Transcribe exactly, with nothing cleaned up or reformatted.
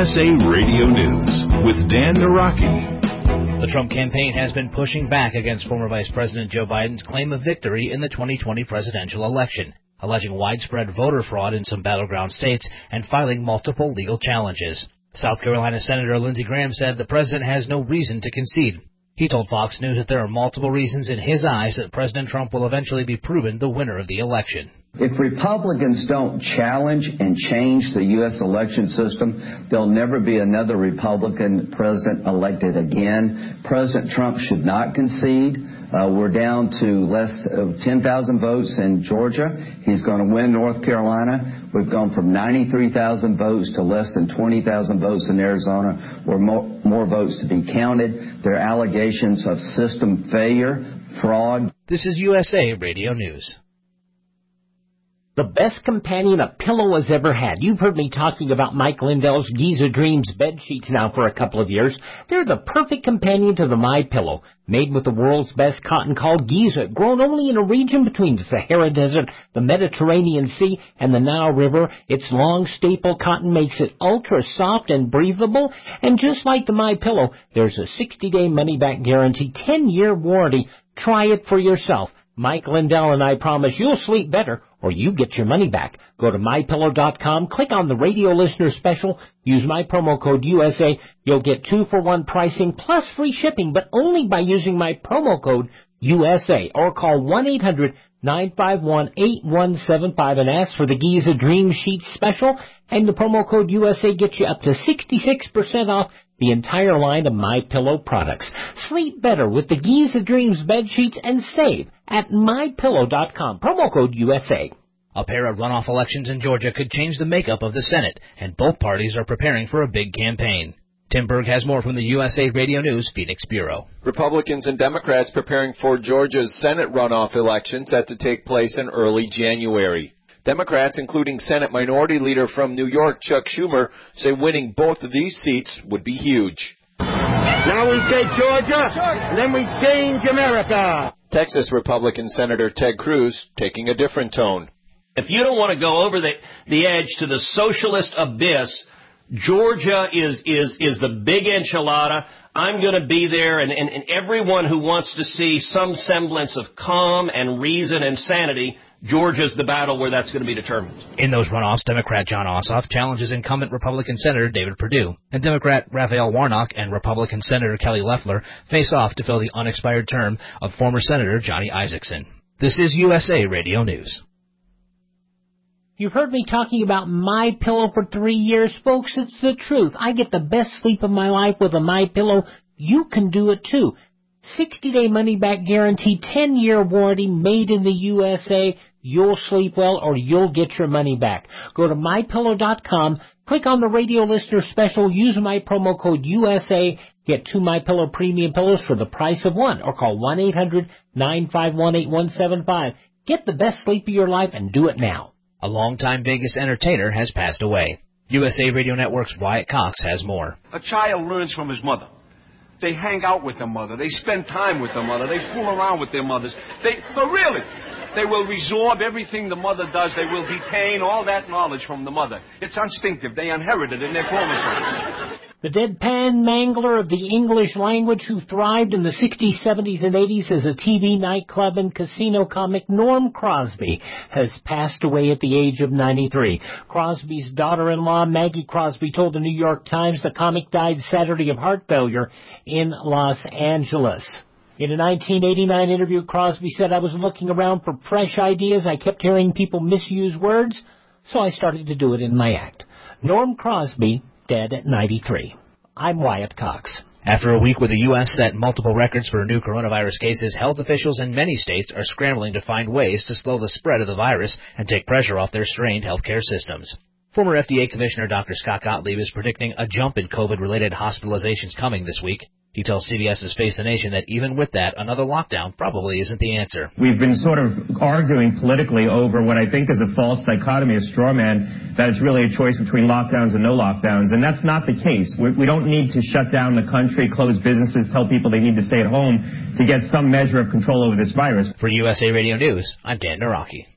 S A Radio News with Dan Naraki. The Trump campaign has been pushing back against former Vice President Joe Biden's claim of victory in the twenty twenty presidential election, alleging widespread voter fraud in some battleground states and filing multiple legal challenges. South Carolina Senator Lindsey Graham said the president has no reason to concede. He told Fox News that there are multiple reasons in his eyes that President Trump will eventually be proven the winner of the election. If Republicans don't challenge and change the U S election system, there'll never be another Republican president elected again. President Trump should not concede. Uh, we're down to less of ten thousand votes in Georgia. He's going to win North Carolina. We've gone from ninety-three thousand votes to less than twenty thousand votes in Arizona, where more, more votes to be counted. There are allegations of system failure, fraud. This is U S A Radio News. The best companion a pillow has ever had. You've heard me talking about Mike Lindell's Giza Dreams bed sheets now for a couple of years. They're the perfect companion to the MyPillow. Made with the world's best cotton called Giza, grown only in a region between the Sahara Desert, the Mediterranean Sea, and the Nile River. Its long staple cotton makes it ultra soft and breathable. And just like the MyPillow, there's a sixty-day money-back guarantee, ten-year warranty. Try it for yourself. Mike Lindell and I promise you'll sleep better or you get your money back. Go to my pillow dot com, click on the radio listener special, use my promo code U S A. You'll get two for one pricing plus free shipping, but only by using my promo code U S A, or call one eight hundred nine five one eight one seven five and ask for the Giza Dream Sheets special, and the promo code U S A gets you up to sixty-six percent off the entire line of MyPillow products. Sleep better with the Giza Dreams bed sheets and save at my pillow dot com. Promo code U S A. A pair of runoff elections in Georgia could change the makeup of the Senate, and both parties are preparing for a big campaign. Tim Berg has more from the U S A Radio News Phoenix Bureau. Republicans and Democrats preparing for Georgia's Senate runoff election set to take place in early January. Democrats, including Senate Minority Leader from New York, Chuck Schumer, say winning both of these seats would be huge. Now we take Georgia, and then we change America. Texas Republican Senator Ted Cruz taking a different tone. If you don't want to go over the, the edge to the socialist abyss, Georgia is, is, is the big enchilada. I'm going to be there, and, and, and everyone who wants to see some semblance of calm and reason and sanity, Georgia's the battle where that's going to be determined. In those runoffs, Democrat Jon Ossoff challenges incumbent Republican Senator David Perdue, and Democrat Raphael Warnock and Republican Senator Kelly Loeffler face off to fill the unexpired term of former Senator Johnny Isakson. This is U S A Radio News. You've heard me talking about MyPillow for three years, folks. It's the truth. I get the best sleep of my life with a MyPillow. You can do it too. sixty-day money-back guarantee, ten-year warranty, made in the U S A. You'll sleep well or you'll get your money back. Go to my pillow dot com, click on the radio listener special, use my promo code U S A, get two MyPillow premium pillows for the price of one, or call one eight hundred nine five one eight one seven five. Get the best sleep of your life and do it now. A longtime Vegas entertainer has passed away. U S A Radio Network's Wyatt Cox has more. A child learns from his mother. They hang out with their mother. They spend time with their mother. They fool around with their mothers. They, but really, they will resorb everything the mother does. They will detain all that knowledge from the mother. It's instinctive. They inherit it in their chromosomes. The deadpan mangler of the English language who thrived in the sixties, seventies, and eighties as a T V, nightclub, and casino comic, Norm Crosby, has passed away at the age of ninety-three. Crosby's daughter-in-law, Maggie Crosby, told the New York Times the comic died Saturday of heart failure in Los Angeles. In a nineteen eighty-nine interview, Crosby said, "I was looking around for fresh ideas. I kept hearing people misuse words, so I started to do it in my act." Norm Crosby, dead at ninety-three. I'm Wyatt Cox. After a week where the U S set multiple records for new coronavirus cases, health officials in many states are scrambling to find ways to slow the spread of the virus and take pressure off their strained healthcare systems. Former F D A Commissioner Doctor Scott Gottlieb is predicting a jump in COVID-related hospitalizations coming this week. He tells CBS's Face the Nation that even with that, another lockdown probably isn't the answer. We've been sort of arguing politically over what I think is a false dichotomy, a straw man, that it's really a choice between lockdowns and no lockdowns, and that's not the case. We, we don't need to shut down the country, close businesses, tell people they need to stay at home to get some measure of control over this virus. For U S A Radio News, I'm Dan Naraki.